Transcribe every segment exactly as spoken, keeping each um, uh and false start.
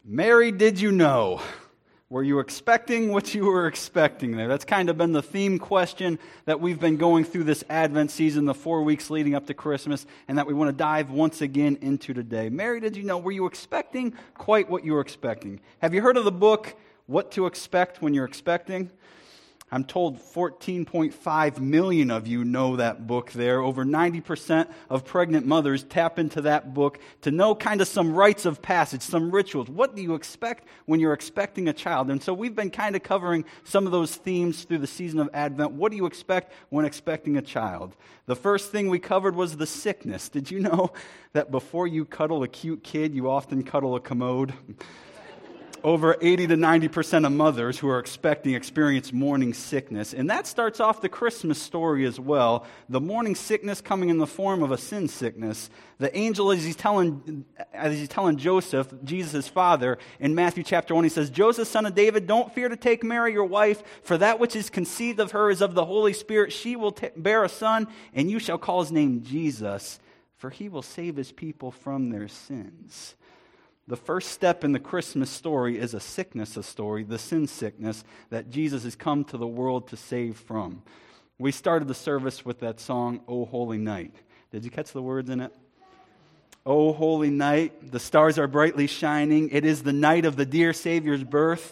Mary, did you know? Were you expecting what you were expecting there? That's kind of been the theme question that we've been going through this Advent season, the four weeks leading up to Christmas, and that we want to dive once again into today. Mary, did you know? Were you expecting quite what you were expecting? Have you heard of the book, What to Expect When You're Expecting? I'm told fourteen point five million of you know that book there. Over ninety percent of pregnant mothers tap into that book to know kind of some rites of passage, some rituals. What do you expect when you're expecting a child? And so we've been kind of covering some of those themes through the season of Advent. What do you expect when expecting a child? The first thing we covered was the sickness. Did you know that before you cuddle a cute kid, you often cuddle a commode? Over eighty to ninety percent of mothers who are expecting experience morning sickness. And that starts off the Christmas story as well. The morning sickness coming in the form of a sin sickness. The angel, as he's telling, as he's telling Joseph, Jesus' father, in Matthew chapter one, he says, Joseph, son of David, don't fear to take Mary your wife, for that which is conceived of her is of the Holy Spirit. She will t- bear a son, and you shall call his name Jesus, for he will save his people from their sins. The first step in the Christmas story is a sickness a story, the sin sickness that Jesus has come to the world to save from. We started the service with that song, O Holy Night. Did you catch the words in it? O holy night, the stars are brightly shining. It is the night of the dear Savior's birth.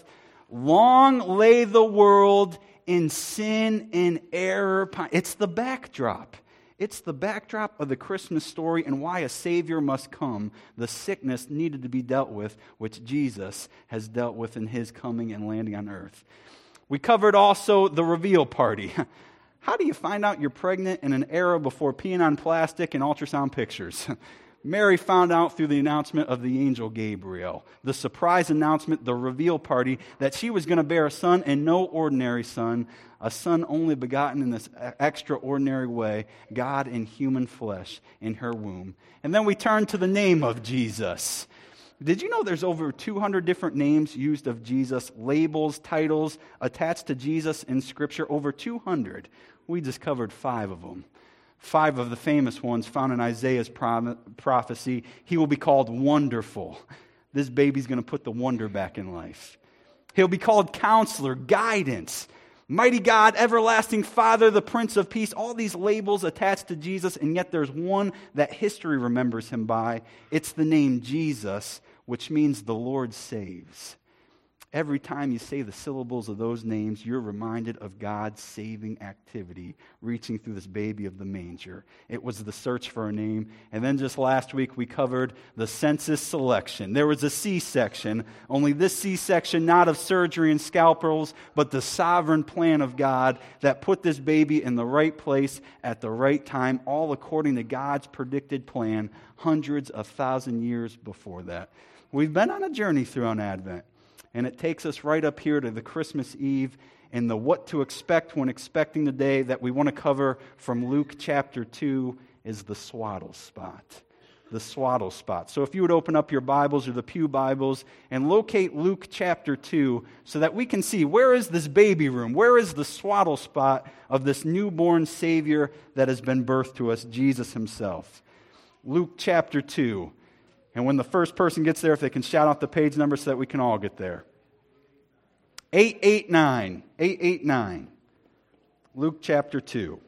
Long lay the world in sin and error. It's the backdrop. It's the backdrop of the Christmas story and why a Savior must come. The sickness needed to be dealt with, which Jesus has dealt with in his coming and landing on earth. We covered also the reveal party. How do you find out you're pregnant in an era before peeing on plastic and ultrasound pictures? Mary found out through the announcement of the angel Gabriel, the surprise announcement, the reveal party, that she was going to bear a son, and no ordinary son, a son only begotten in this extraordinary way, God in human flesh in her womb. And then we turn to the name of Jesus. Did you know there's over two hundred different names used of Jesus, labels, titles attached to Jesus in Scripture? Over two hundred. We just covered five of them. Five of the famous ones found in Isaiah's prophecy. He will be called Wonderful. This baby's going to put the wonder back in life. He'll be called Counselor, Guidance, Mighty God, Everlasting Father, the Prince of Peace. All these labels attached to Jesus, and yet there's one that history remembers him by. It's the name Jesus, which means the Lord saves. Every time you say the syllables of those names, you're reminded of God's saving activity reaching through this baby of the manger. It was the search for a name. And then just last week, we covered the census selection. There was a C-section, only this C-section not of surgery and scalpels, but the sovereign plan of God that put this baby in the right place at the right time, all according to God's predicted plan hundreds of thousand years before that. We've been on a journey through an Advent. And it takes us right up here to the Christmas Eve and the what to expect when expecting the day that we want to cover from Luke chapter two is the swaddle spot. The swaddle spot. So if you would open up your Bibles or the Pew Bibles and locate Luke chapter two so that we can see where is this baby room? Where is the swaddle spot of this newborn Savior that has been birthed to us, Jesus himself? Luke chapter two. And when the first person gets there, if they can shout out the page number so that we can all get there. eight eighty-nine. eight eighty-nine. Luke chapter two.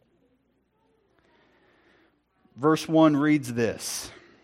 Verse one reads this.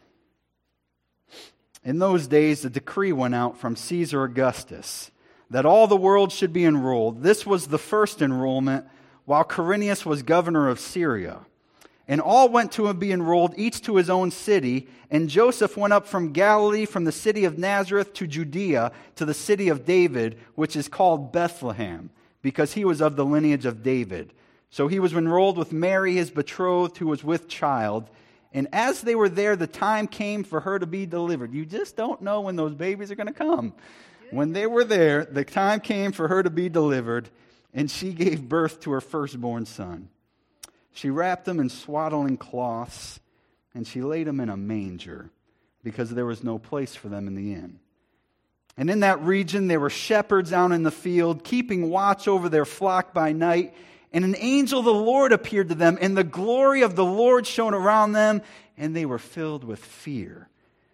In those days, a decree went out from Caesar Augustus that all the world should be enrolled. This was the first enrollment while Quirinius was governor of Syria. And all went to be enrolled, each to his own city. And Joseph went up from Galilee, from the city of Nazareth to Judea, to the city of David, which is called Bethlehem, because he was of the lineage of David. So he was enrolled with Mary, his betrothed, who was with child. And as they were there, the time came for her to be delivered. You just don't know when those babies are going to come. When they were there, the time came for her to be delivered, and she gave birth to her firstborn son. She wrapped him in swaddling cloths, and she laid him in a manger, because there was no place for them in the inn. And in that region there were shepherds out in the field, keeping watch over their flock by night. And an angel of the Lord appeared to them, and the glory of the Lord shone around them, and they were filled with fear.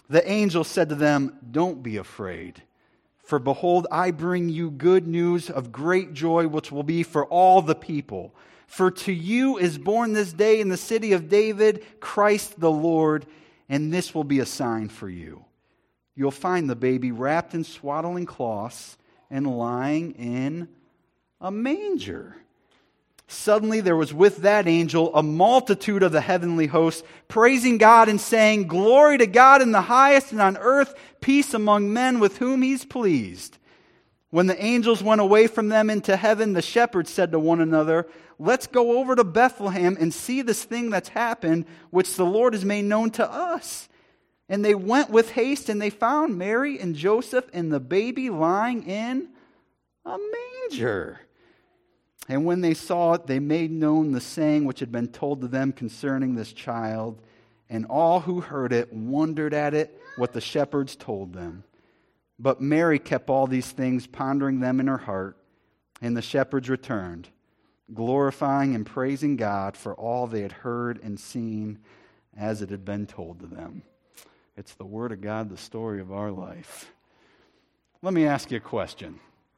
The angel said to them, "Don't be afraid, for behold, I bring you good news of great joy, which will be for all the people. For to you is born this day in the city of David Christ the Lord, and this will be a sign for you. You'll find the baby wrapped in swaddling cloths and lying in a manger." Suddenly there was with that angel a multitude of the heavenly hosts, praising God and saying, "Glory to God in the highest, and on earth peace among men with whom He's pleased." When the angels went away from them into heaven, the shepherds said to one another, "Let's go over to Bethlehem and see this thing that's happened, which the Lord has made known to us." And they went with haste, and they found Mary and Joseph and the baby lying in a manger. And when they saw it, they made known the saying which had been told to them concerning this child. And all who heard it wondered at it, what the shepherds told them. But Mary kept all these things, pondering them in her heart. And the shepherds returned, glorifying and praising God for all they had heard and seen as it had been told to them. It's the Word of God, the story of our life. Let me ask you a question.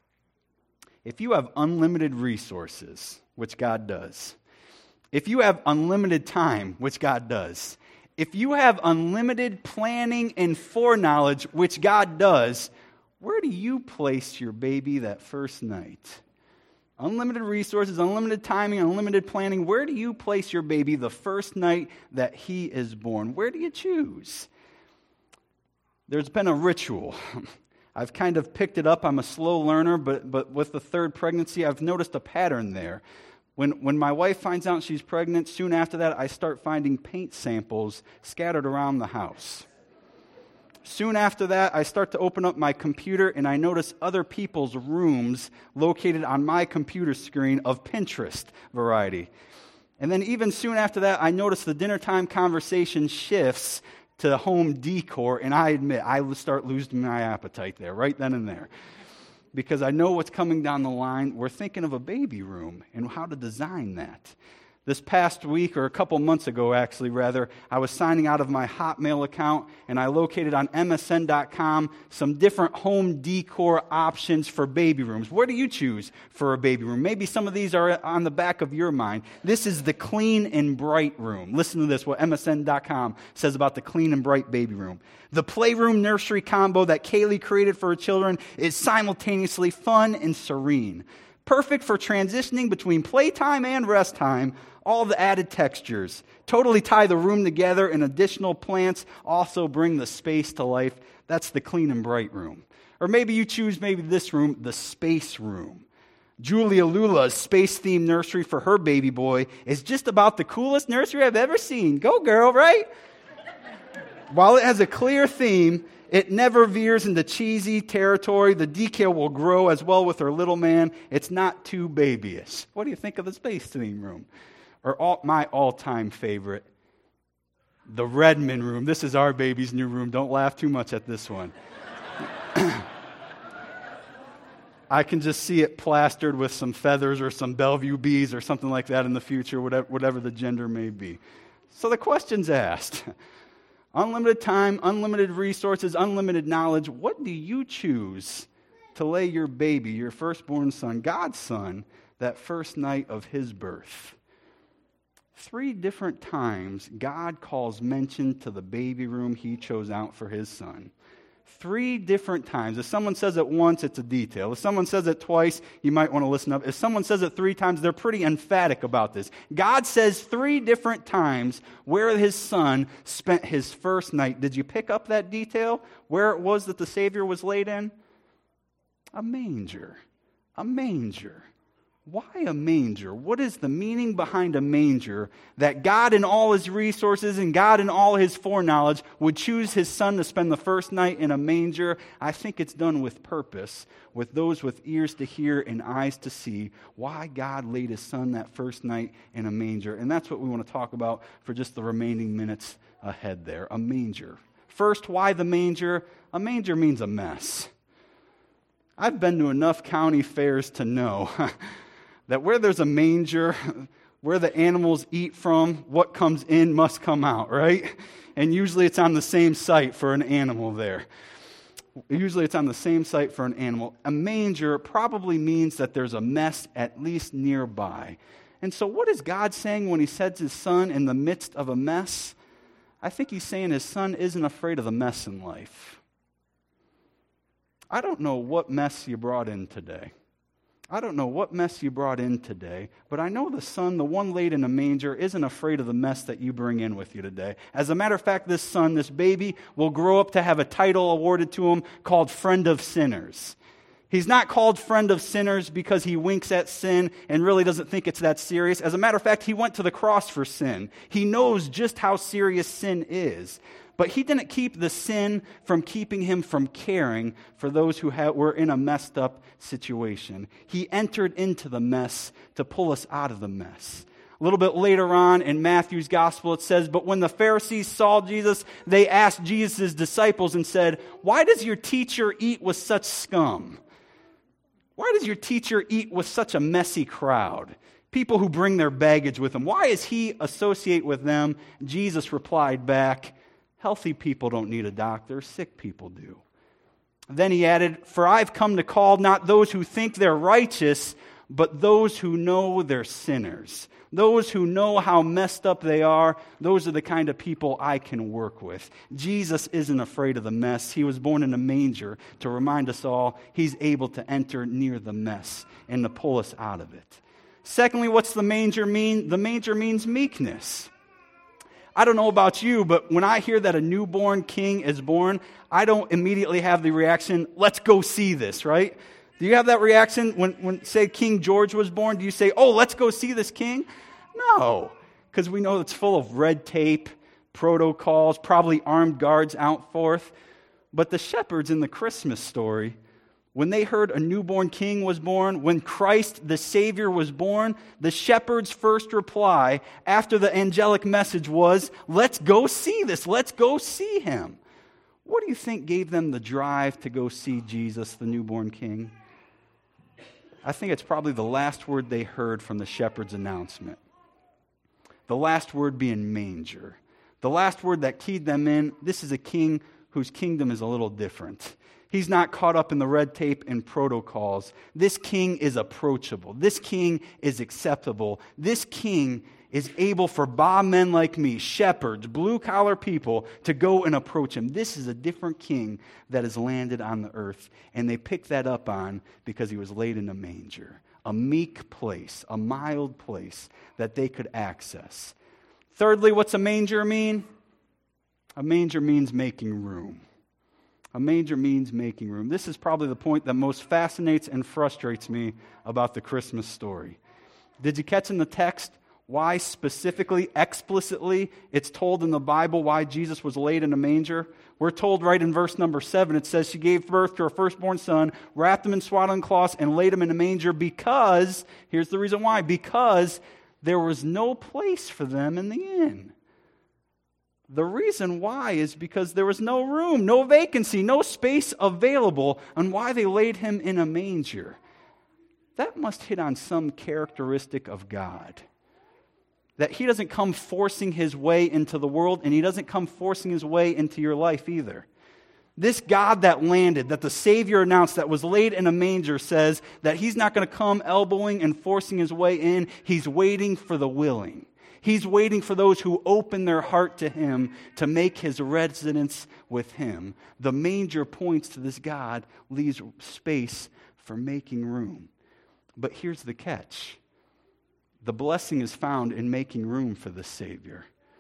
If you have unlimited resources, which God does, if you have unlimited time, which God does, if you have unlimited planning and foreknowledge, which God does, where do you place your baby that first night? Unlimited resources, unlimited timing, unlimited planning. Where do you place your baby the first night that he is born? Where do you choose? There's been a ritual. I've kind of picked it up. I'm a slow learner, but but with the third pregnancy, I've noticed a pattern there. When when my wife finds out she's pregnant, soon after that, I start finding paint samples scattered around the house. Soon after that, I start to open up my computer, and I notice other people's rooms located on my computer screen of Pinterest variety. And then even soon after that, I notice the dinner time conversation shifts to home decor, and I admit, I would start losing my appetite there, right then and there. Because I know what's coming down the line. We're thinking of a baby room and how to design that. This past week, or a couple months ago actually, rather, I was signing out of my Hotmail account, and I located on M S N dot com some different home decor options for baby rooms. Where do you choose for a baby room? Maybe some of these are on the back of your mind. This is the Clean and Bright room. Listen to this, what M S N dot com says about the Clean and Bright baby room. The playroom nursery combo that Kaylee created for her children is simultaneously fun and serene. Perfect for transitioning between playtime and rest time. All the added textures totally tie the room together, and additional plants also bring the space to life. That's the Clean and Bright room. Or maybe you choose maybe this room, the Space room. Julia Lula's space-themed nursery for her baby boy is just about the coolest nursery I've ever seen. Go girl, right? While it has a clear theme, it never veers into cheesy territory. The decal will grow as well with her little man. It's not too babyish. What do you think of the space theme room? Or all, my all-time favorite, the Redmond room. This is our baby's new room. Don't laugh too much at this one. I can just see it plastered with some feathers or some Bellevue bees or something like that in the future, whatever, whatever the gender may be. So the question's asked. Unlimited time, unlimited resources, unlimited knowledge. What do you choose to lay your baby, your firstborn son, God's son, that first night of his birth? Three different times, God calls mention to the baby room he chose out for his son. Three different times. If someone says it once, it's a detail. If someone says it twice, you might want to listen up. If someone says it three times, they're pretty emphatic about this. God says three different times where his son spent his first night. Did you pick up that detail? Where it was that the Savior was laid in? A manger. A manger. Why a manger? What is the meaning behind a manger that God in all his resources and God in all his foreknowledge would choose his son to spend the first night in a manger? I think it's done with purpose, with those with ears to hear and eyes to see why God laid his son that first night in a manger. And that's what we want to talk about for just the remaining minutes ahead there, a manger. First, why the manger? A manger means a mess. I've been to enough county fairs to know that where there's a manger, where the animals eat from, what comes in must come out, right? And usually it's on the same site for an animal there. Usually it's on the same site for an animal. A manger probably means that there's a mess at least nearby. And so what is God saying when he sets his son in the midst of a mess? I think he's saying his son isn't afraid of the mess in life. I don't know what mess you brought in today. I don't know what mess you brought in today, but I know the son, the one laid in a manger, isn't afraid of the mess that you bring in with you today. As a matter of fact, this son, this baby, will grow up to have a title awarded to him called Friend of Sinners. He's not called Friend of Sinners because he winks at sin and really doesn't think it's that serious. As a matter of fact, he went to the cross for sin. He knows just how serious sin is. But he didn't keep the sin from keeping him from caring for those who had, were in a messed up situation. He entered into the mess to pull us out of the mess. A little bit later on in Matthew's gospel, it says, "But when the Pharisees saw Jesus, they asked Jesus' disciples and said, 'Why does your teacher eat with such scum?'" Why does your teacher eat with such a messy crowd? People who bring their baggage with them. Why does he associate with them? Jesus replied back, "Healthy people don't need a doctor, sick people do." Then he added, "For I've come to call not those who think they're righteous, but those who know they're sinners." Those who know how messed up they are, those are the kind of people I can work with. Jesus isn't afraid of the mess. He was born in a manger to remind us all he's able to enter near the mess and to pull us out of it. Secondly, what's the manger mean? The manger means meekness. I don't know about you, but when I hear that a newborn king is born, I don't immediately have the reaction, let's go see this, right? Do you have that reaction when, when, say, King George was born? Do you say, oh, let's go see this king? No, because we know it's full of red tape, protocols, probably armed guards out forth. But the shepherds in the Christmas story, when they heard a newborn king was born, when Christ the Savior was born, the shepherds' first reply after the angelic message was, let's go see this, let's go see him. What do you think gave them the drive to go see Jesus, the newborn king? I think it's probably the last word they heard from the shepherd's announcement. The last word being manger. The last word that keyed them in, this is a king whose kingdom is a little different. He's not caught up in the red tape and protocols. This king is approachable. This king is acceptable. This king is able for bar men like me, shepherds, blue-collar people, to go and approach him. This is a different king that has landed on the earth. And they picked that up on because he was laid in a manger. A meek place, a mild place that they could access. Thirdly, what's a manger mean? A manger means making room. A manger means making room. This is probably the point that most fascinates and frustrates me about the Christmas story. Did you catch in the text why specifically, explicitly, it's told in the Bible why Jesus was laid in a manger? We're told right in verse number seven, it says she gave birth to her firstborn son, wrapped him in swaddling cloths, and laid him in a manger because, here's the reason why, because there was no place for them in the inn. The reason why is because there was no room, no vacancy, no space available, and why they laid him in a manger. That must hit on some characteristic of God. That he doesn't come forcing his way into the world, and he doesn't come forcing his way into your life either. This God that landed, that the Savior announced, that was laid in a manger, says that he's not going to come elbowing and forcing his way in. He's waiting for the willing. He's waiting for those who open their heart to him to make his residence with him. The manger points to this God, leaves space for making room. But here's the catch. The blessing is found in making room for the Savior.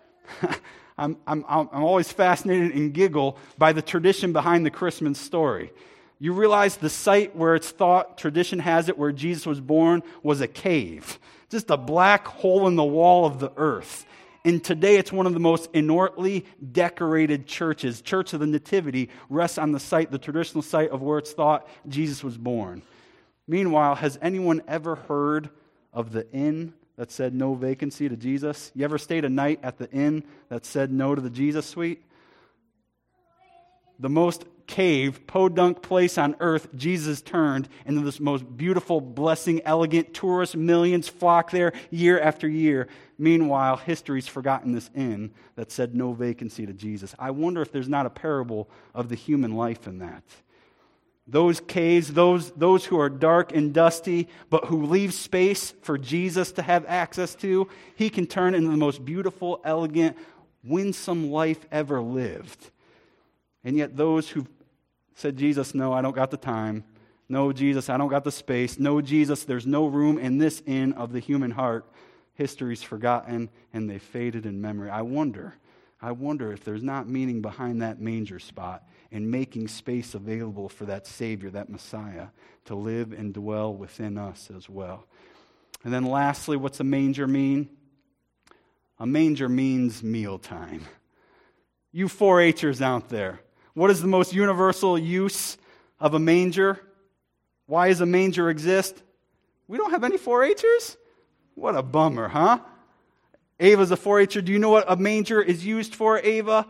I'm, I'm, I'm always fascinated and giggle by the tradition behind the Christmas story. You realize the site where it's thought, tradition has it, where Jesus was born was a cave. Just a black hole in the wall of the earth. And today it's one of the most inortly decorated churches. Church of the Nativity rests on the site, the traditional site of where it's thought Jesus was born. Meanwhile, has anyone ever heard of the inn that said no vacancy to Jesus? You ever stayed a night at the inn that said no to the Jesus suite? The most cave, podunk place on earth, Jesus turned into this most beautiful, blessing, elegant tourist. Millions flock there year after year. Meanwhile, history's forgotten this inn that said no vacancy to Jesus. I wonder if there's not a parable of the human life in that. Those caves, those, those who are dark and dusty, but who leave space for Jesus to have access to, he can turn into the most beautiful, elegant, winsome life ever lived. And yet those who said, Jesus, no, I don't got the time. No, Jesus, I don't got the space. No, Jesus, there's no room in this inn of the human heart. History's forgotten and they faded in memory. I wonder, I wonder if there's not meaning behind that manger spot in making space available for that Savior, that Messiah, to live and dwell within us as well. And then lastly, what's a manger mean? A manger means mealtime. You four H'ers out there, what is the most universal use of a manger? Why does a manger exist? We don't have any four H'ers? What a bummer, huh? Ava's a four H'er. Do you know what a manger is used for, Ava?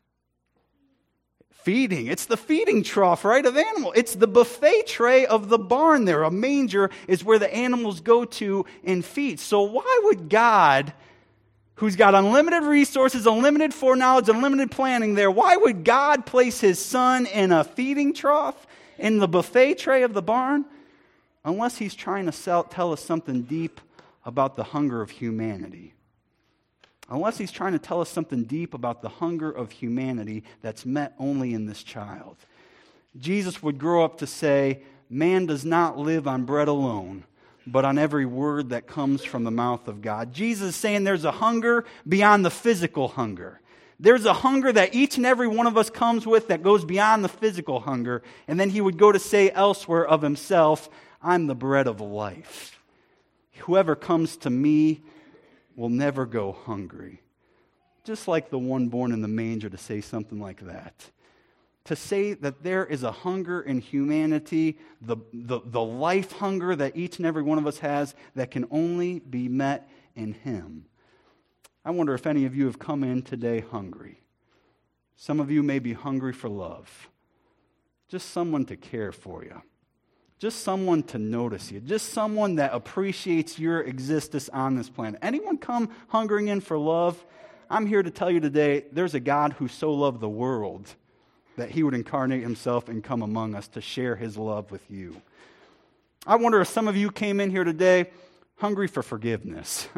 Feeding. It's the feeding trough, right, of animal. It's the buffet tray of the barn there. A manger is where the animals go to and feed. So why would God, who's got unlimited resources, unlimited foreknowledge, unlimited planning there, why would God place his son in a feeding trough, in the buffet tray of the barn? Unless he's trying to sell, tell us something deep about the hunger of humanity. Unless he's trying to tell us something deep about the hunger of humanity that's met only in this child. Jesus would grow up to say, man does not live on bread alone, but on every word that comes from the mouth of God. Jesus is saying there's a hunger beyond the physical hunger. There's a hunger that each and every one of us comes with that goes beyond the physical hunger. And then he would go to say elsewhere of himself, I'm the bread of life. Whoever comes to me will never go hungry. Just like the one born in the manger to say something like that. To say that there is a hunger in humanity, the, the, the life hunger that each and every one of us has that can only be met in him. I wonder if any of you have come in today hungry. Some of you may be hungry for love. Just someone to care for you. Just someone to notice you. Just someone that appreciates your existence on this planet. Anyone come hungering in for love? I'm here to tell you today, there's a God who so loved the world that he would incarnate himself and come among us to share his love with you. I wonder if some of you came in here today hungry for forgiveness.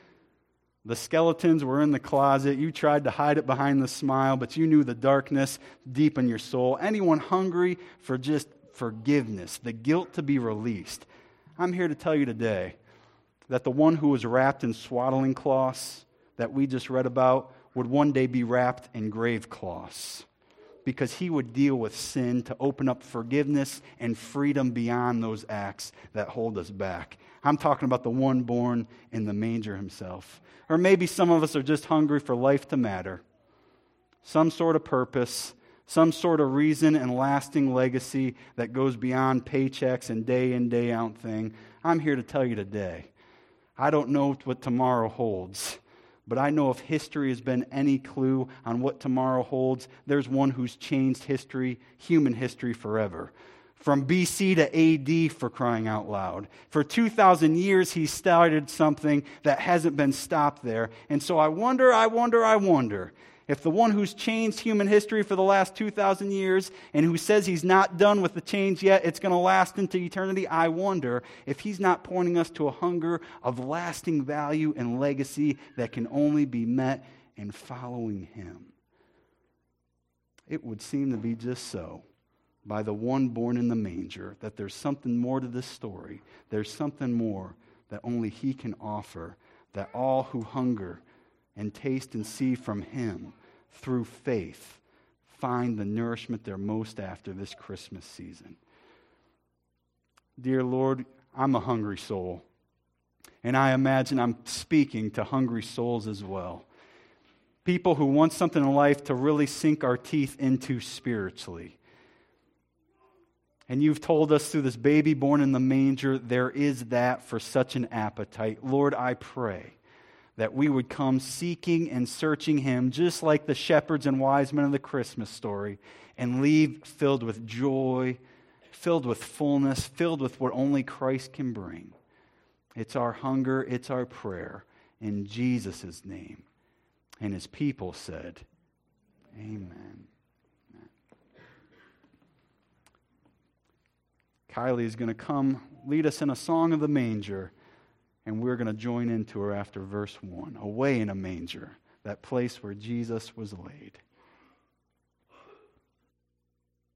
The skeletons were in the closet. You tried to hide it behind the smile, but you knew the darkness deep in your soul. Anyone hungry for just forgiveness, the guilt to be released? I'm here to tell you today that the one who was wrapped in swaddling cloths that we just read about would one day be wrapped in grave cloths, because he would deal with sin to open up forgiveness and freedom beyond those acts that hold us back. I'm talking about the one born in the manger himself. Or maybe some of us are just hungry for life to matter, some sort of purpose, some sort of reason and lasting legacy that goes beyond paychecks and day in, day out thing. I'm here to tell you today, I don't know what tomorrow holds, but I know if history has been any clue on what tomorrow holds, there's one who's changed history, human history forever. From B C to A D, for crying out loud. For two thousand years, he started something that hasn't been stopped there. And so I wonder, I wonder, I wonder, if the one who's changed human history for the last two thousand years and who says he's not done with the change yet, it's going to last into eternity, I wonder if he's not pointing us to a hunger of lasting value and legacy that can only be met in following him. It would seem to be just so by the one born in the manger, that there's something more to this story. There's something more that only he can offer, that all who hunger and taste and see from him through faith find the nourishment they're most after this Christmas season. Dear Lord, I'm a hungry soul, and I imagine I'm speaking to hungry souls as well. People who want something in life to really sink our teeth into spiritually. And you've told us through this baby born in the manger, there is that for such an appetite. Lord, I pray that we would come seeking and searching Him, just like the shepherds and wise men of the Christmas story, and leave filled with joy, filled with fullness, filled with what only Christ can bring. It's our hunger, it's our prayer, in Jesus' name. And His people said, Amen. Kylie is going to come lead us in a song of the manger, and we're going to join into her after verse one. Away in a manger, that place where Jesus was laid.